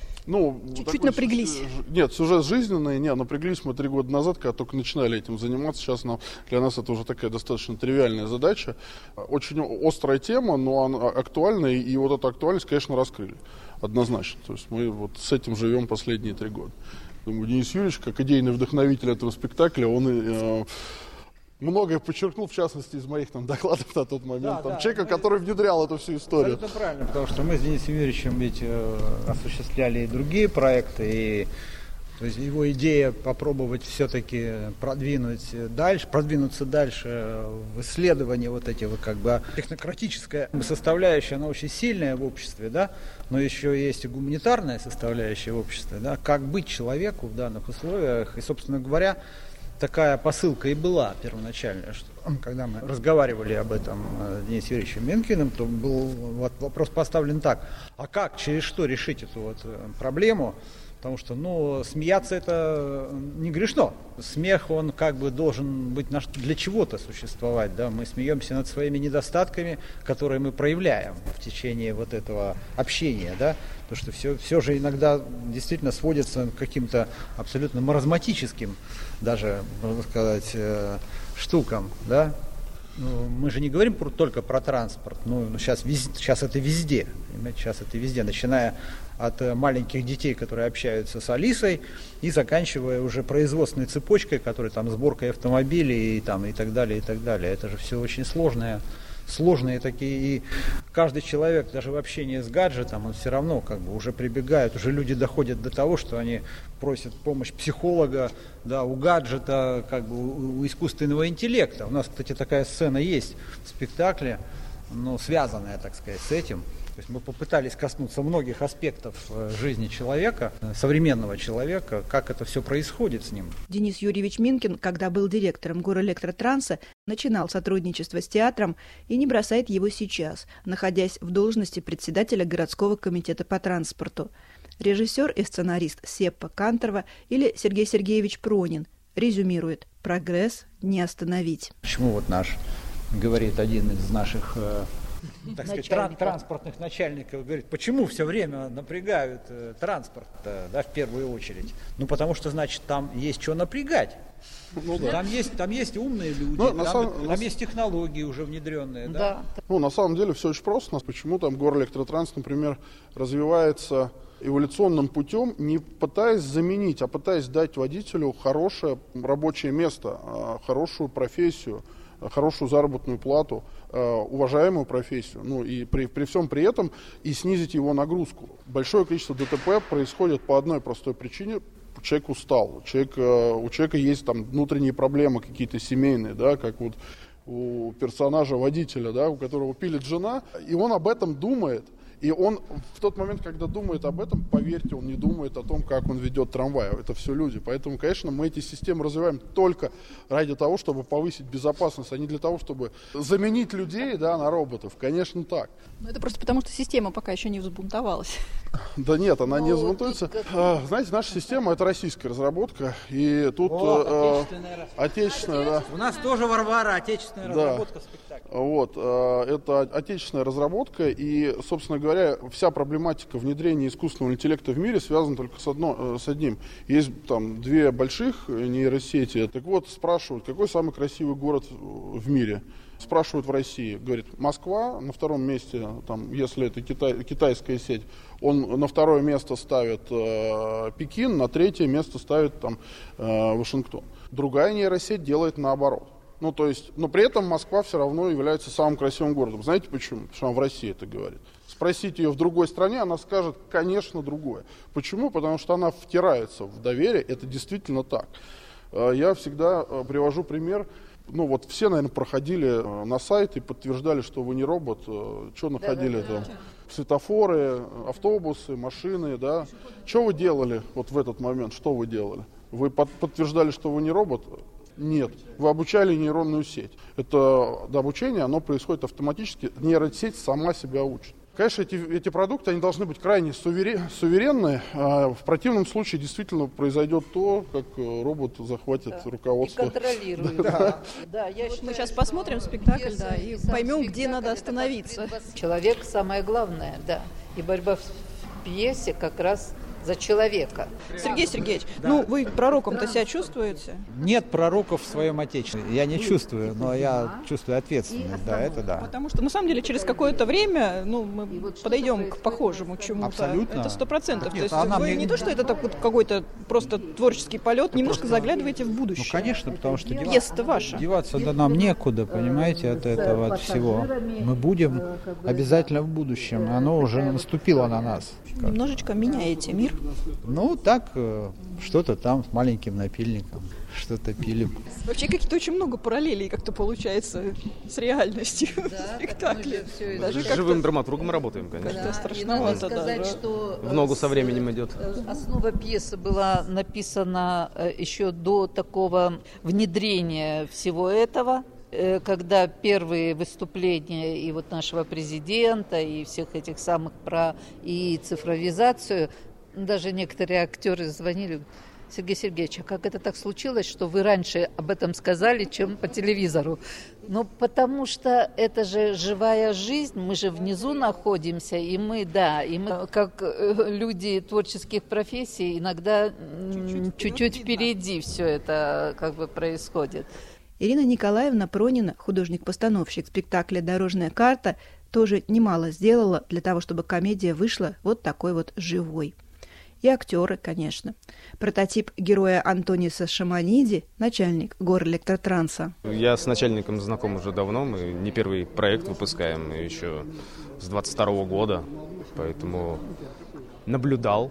Ну, чуть-чуть напряглись. Нет, сюжет жизненный, не, напряглись мы три года назад, когда только начинали этим заниматься. Сейчас нам, для нас это уже такая достаточно тривиальная задача. Очень острая тема, но она актуальная, и вот эту актуальность, конечно, раскрыли. Однозначно. То есть мы вот с этим живем последние три года. Думаю, Денис Юрьевич, как идейный вдохновитель этого спектакля, он э, многое подчеркнул, в частности, из моих там докладов на тот момент. Да, там, да, человека, мы... который внедрял эту всю историю. Это правильно, потому что мы с Денисом Юрьевичем ведь э, осуществляли и другие проекты, и то есть его идея попробовать все-таки продвинуть дальше, продвинуться дальше в исследовании вот этих как бы технократическая составляющая, она очень сильная в обществе, да, но еще есть и гуманитарная составляющая в обществе, да, как быть человеку в данных условиях, и, собственно говоря, такая посылка и была первоначальная, что когда мы разговаривали об этом с Денисом Юрьевичем Менкиным, то был вот вопрос поставлен так: а как, через что решить эту вот проблему? Потому что, ну, смеяться это не грешно. Смех, он как бы должен быть для чего-то существовать, да. Мы смеемся над своими недостатками, которые мы проявляем в течение вот этого общения, да. Потому что все, все же иногда действительно сводится к каким-то абсолютно маразматическим, даже, можно сказать, штукам, да. Ну, мы же не говорим про, только про транспорт, ну, сейчас, вез, сейчас это везде, понимаете, сейчас это везде, начиная от маленьких детей, которые общаются с Алисой, и заканчивая уже производственной цепочкой, которая там сборкой автомобилей и, там, и так далее, и так далее. Это же все очень сложное, сложные такие, и каждый человек, даже в общении с гаджетом, он все равно как бы уже прибегает, уже люди доходят до того, что они просят помощь психолога, да, у гаджета, как бы у, у искусственного интеллекта. У нас, кстати, такая сцена есть в спектакле, ну, связанная, так сказать, с этим. То есть мы попытались коснуться многих аспектов жизни человека, современного человека, как это все происходит с ним. Денис Юрьевич Минкин, когда был директором Горэлектротранса, начинал сотрудничество с театром и не бросает его сейчас, находясь в должности председателя городского комитета по транспорту. Режиссер и сценарист Сеппа Канторова или Сергей Сергеевич Пронин резюмирует: прогресс не остановить. Почему вот наш, говорит один из наших... так сказать, тран- транспортных начальников, говорит, почему все время напрягают э, транспорт, э, да, в первую очередь? Ну, потому что, значит, там есть что напрягать. Ну, да. Там есть, там есть умные люди, ну, там, самом, там нас... есть технологии уже внедренные. Да? Да. Ну, на самом деле все очень просто. Почему там Горэлектротранс, например, развивается эволюционным путем, не пытаясь заменить, а пытаясь дать водителю хорошее рабочее место, хорошую профессию, хорошую заработную плату, уважаемую профессию, ну и при, при всем при этом и снизить его нагрузку. Большое количество ДТП происходит по одной простой причине: человек устал, человек, у человека есть там внутренние проблемы какие-то семейные, да, как вот у персонажа водителя, да, у которого пилит жена, и он об этом думает. И он в тот момент, когда думает об этом, поверьте, он не думает о том, как он ведет трамвай. Это все люди. Поэтому, конечно, мы эти системы развиваем только ради того, чтобы повысить безопасность, а не для того, чтобы заменить людей, да, на роботов. Конечно, так. Но это просто потому, что система пока еще не взбунтовалась. Да нет, она не взбунтуется. А, знаете, наша система — это российская разработка. И тут О, э, отечественная, да. У нас тоже, Варвара, отечественная да. разработка спектакля. Вот, э, это отечественная разработка. И, собственно говоря, вся проблематика внедрения искусственного интеллекта в мире связана только с, одно, с одним. Есть там две больших нейросети. Так вот, спрашивают, какой самый красивый город в мире? Спрашивают в России, говорит, Москва, на втором месте, там, если это китай, китайская сеть, он на второе место ставит э, Пекин, на третье место ставит там, э, Вашингтон. Другая нейросеть делает наоборот. Ну, то есть, но при этом Москва все равно является самым красивым городом. Знаете почему? Потому что она в России это говорит. Спросите ее в другой стране, она скажет, конечно, другое. Почему? Потому что она втирается в доверие, это действительно так. Э, я всегда э, привожу пример. Ну вот все, наверное, проходили на сайт и подтверждали, что вы не робот. Что находили там? Светофоры, автобусы, машины, да. Что вы делали вот в этот момент? Что вы делали? Вы под- подтверждали, что вы не робот? Нет. Вы обучали нейронную сеть. Это да, обучение, оно происходит автоматически. Нейросеть сама себя учит. Конечно, эти, эти продукты, они должны быть крайне суверен, суверенны. А в противном случае действительно произойдет то, как робот захватит да. руководство. И контролирует. Да. Да. Да, я вот считаю, мы сейчас посмотрим спектакль, да, и поймем, где надо остановиться. Человек самое главное, да. И борьба в пьесе как раз за человека. Сергей Сергеевич, да. ну вы пророком-то себя чувствуете? Нет пророков в своем отечестве. Я не чувствую, но я чувствую ответственность. Да, это да. Потому что, на самом деле, через какое-то время ну, мы подойдем к похожему чему-то. Абсолютно. Это сто процентов. Нет, то есть вы мне... не то, что это так, вот, какой-то просто творческий полет, это немножко просто... заглядываете в будущее. Ну, конечно, потому что пьеса-то ваша. Деваться да нам некуда, понимаете, от этого, от всего. Мы будем обязательно в будущем. Оно уже наступило на нас. Немножечко меняете мир. Ну, так, что-то там с маленьким напильником, что-то пилим. Вообще какие-то очень много параллелей как-то получается с реальностью да, спектакля. Даже живым драматургом работаем, конечно. Да, страшновато, и надо сказать, да, что в ногу со временем идет. Основа пьесы была написана еще до такого внедрения всего этого, когда первые выступления и вот нашего президента, и всех этих самых про и цифровизацию, даже некоторые актеры звонили: Сергей Сергеевич, а как это так случилось, что вы раньше об этом сказали, чем по телевизору? Ну, потому что это же живая жизнь, мы же внизу находимся, и мы, да, и мы, как люди творческих профессий, иногда чуть-чуть, чуть-чуть впереди все это как бы происходит. Ирина Николаевна Пронина, художник-постановщик спектакля «Дорожная карта», тоже немало сделала для того, чтобы комедия вышла вот такой вот живой. И актеры, конечно. Прототип героя Антониса Шаманиди, начальник Горэлектротранса. Я с начальником знаком уже давно, мы не первый проект выпускаем, еще с двадцать второго года, поэтому наблюдал,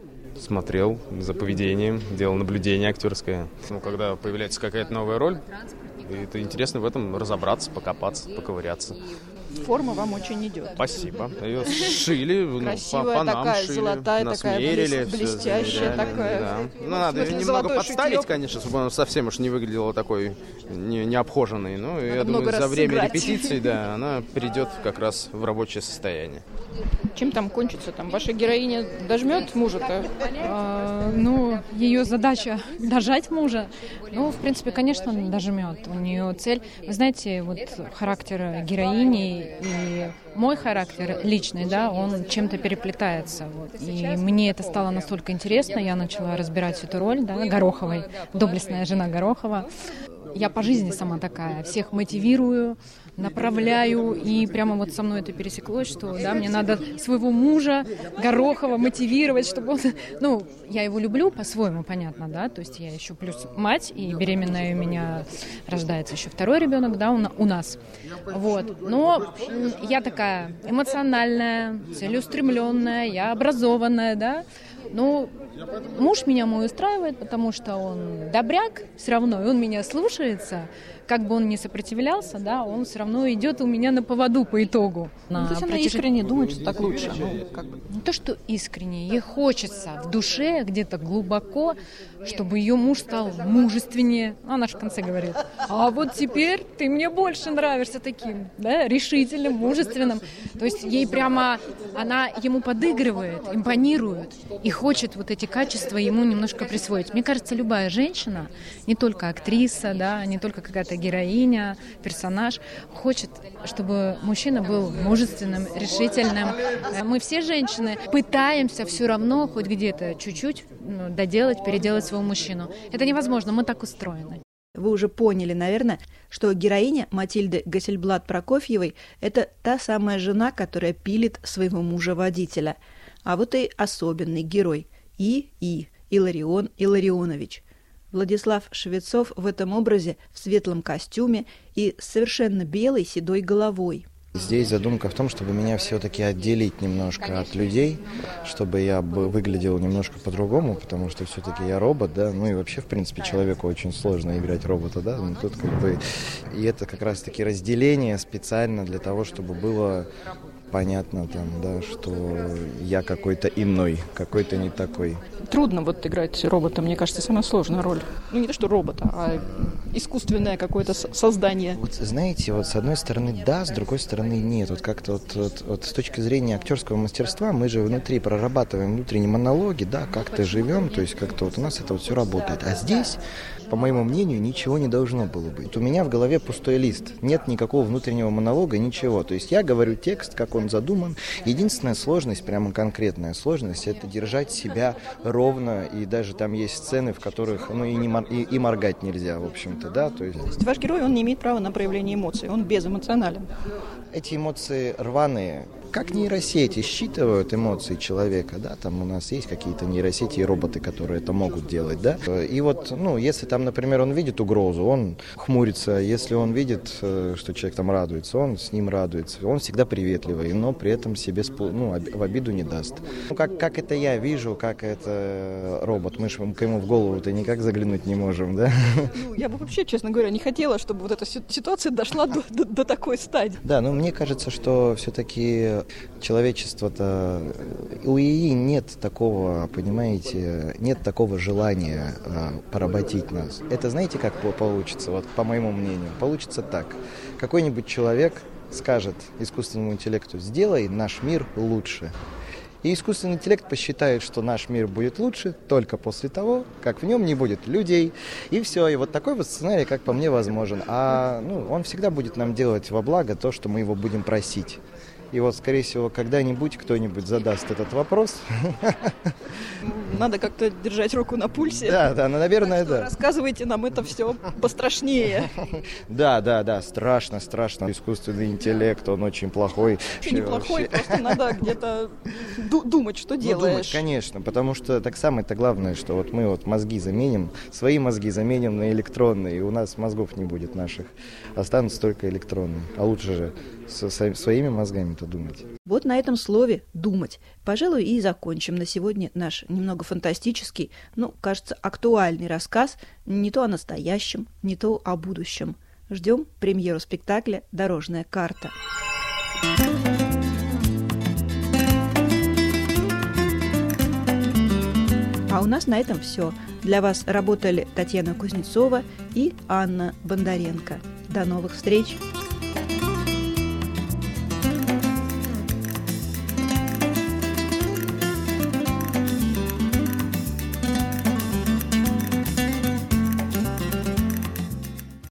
смотрел за поведением, делал наблюдение актерское. Ну, когда появляется какая-то новая роль, это интересно в этом разобраться, покопаться, поковыряться. Форма вам очень идет. Спасибо. Ее сшили, красивая, ну, по, по нам такая, шили, золотая, нас такая, мерили, блестящая все, такая. Да. Ну, надо ее немного подставить, шутьёк. Конечно, чтобы она совсем уж не выглядела такой не, необхоженной. Ну, надо я думаю, за время сыграть. репетиции, да, она перейдет как раз в рабочее состояние. Чем там кончится? Там ваша героиня дожмет мужа-то? А, ну, ее задача дожать мужа. Ну, в принципе, конечно, дожмет. У нее цель. Вы знаете, вот характер героини и мой характер личный, да, он чем-то переплетается. Вот. И мне это стало настолько интересно, я начала разбирать эту роль, да, Гороховой, доблестная жена Горохова. Я по жизни сама такая, всех мотивирую, направляю, и прямо вот со мной это пересеклось, что, да, мне надо своего мужа, Горохова, мотивировать, чтобы он... Ну, я его люблю по-своему, понятно, да, то есть я еще плюс мать, и беременная у меня рождается еще второй ребенок, да, у нас. Вот, но я такая эмоциональная, целеустремленная, я образованная, да, Ну, муж меня мой устраивает, потому что он добряк все равно, и он меня слушается. Как бы он ни сопротивлялся, да, он все равно идет у меня на поводу по итогу. Ну, то есть она протяж... искренне думает, что так лучше. Ну, как бы. Не то, что искренне, ей хочется в душе, где-то глубоко, чтобы ее муж стал мужественнее. Она же в конце говорит: а вот теперь ты мне больше нравишься таким, да, решительным, мужественным. То есть ей прямо, она ему подыгрывает, импонирует и хочет вот эти качества ему немножко присвоить. Мне кажется, любая женщина, не только актриса, да, не только какая-то героиня, персонаж, хочет, чтобы мужчина был мужественным, решительным. Мы все женщины пытаемся все равно хоть где-то чуть-чуть ну, доделать, переделать своего мужчину. Это невозможно, мы так устроены. Вы уже поняли, наверное, что героиня Матильды Гассельблад-Прокофьевой – это та самая жена, которая пилит своего мужа-водителя. А вот и особенный герой – И. И. Илларион Илларионович. Владислав Швецов в этом образе в светлом костюме и с совершенно белой седой головой. Здесь задумка в том, чтобы меня все-таки отделить немножко от людей, чтобы я бы выглядел немножко по-другому, потому что все-таки я робот, да, ну и вообще, в принципе, человеку очень сложно играть робота, да, ну тут как бы, и это как раз-таки разделение специально для того, чтобы было понятно там, да, что я какой-то иной, какой-то не такой. Трудно вот играть робота, мне кажется, самая сложная роль. Ну не то, что робота, а искусственное какое-то создание. Вот знаете, вот с одной стороны да, с другой стороны нет. Вот как-то вот, вот, вот с точки зрения актерского мастерства мы же внутри прорабатываем внутренние монологи, да, как-то живем, то есть как-то вот у нас это вот все работает. А здесь, по моему мнению, ничего не должно было быть. У меня в голове пустой лист, нет никакого внутреннего монолога, ничего. То есть я говорю текст, как он задуман. Единственная сложность, прямо конкретная сложность, это держать себя ровно, и даже там есть сцены, в которых, ну, и, не мор- и, и моргать нельзя, в общем-то, да, то есть... То есть ваш герой, он не имеет права на проявление эмоций, он безэмоционален. Эти эмоции рваные, как нейросети считывают эмоции человека, да, там у нас есть какие-то нейросети и роботы, которые это могут делать, да, и вот, ну, если там, например, он видит угрозу, он хмурится, если он видит, что человек там радуется, он с ним радуется, он всегда приветливый, но при этом себе, ну, в обиду не даст. Ну, как, как это я вижу, как это робот, мы же к ему в голову-то никак заглянуть не можем, да. Ну, я бы вообще, честно говоря, не хотела, чтобы вот эта ситуация дошла до, до, до такой стадии. Да, но мне кажется, что все-таки человечество-то, у ИИ нет такого, понимаете, нет такого желания а, поработить нас. Это знаете, как получится, вот по моему мнению? Получится так. Какой-нибудь человек скажет искусственному интеллекту: сделай наш мир лучше. И искусственный интеллект посчитает, что наш мир будет лучше только после того, как в нем не будет людей. И все. И вот такой вот сценарий, как по мне, возможен. А ну, он всегда будет нам делать во благо то, что мы его будем просить. И вот, скорее всего, когда-нибудь кто-нибудь задаст этот вопрос. Надо как-то держать руку на пульсе. Да, да, ну, наверное, да. Рассказывайте нам это все пострашнее. Да, да, да, страшно, страшно. Искусственный интеллект, он очень плохой. Вообще неплохой, просто надо где-то думать, что делаешь. Ну, думать, конечно, потому что так самое-то главное, что вот мы вот мозги заменим, свои мозги заменим на электронные, и у нас мозгов не будет наших, останутся только электронные. А лучше же со своими мозгами-то думать. Вот на этом слове «думать», пожалуй, и закончим на сегодня наш немного фантастический, ну, кажется, актуальный рассказ не то о настоящем, не то о будущем. Ждем премьеру спектакля «Дорожная карта». А у нас на этом все. Для вас работали Татьяна Кузнецова и Анна Бондаренко. До новых встреч!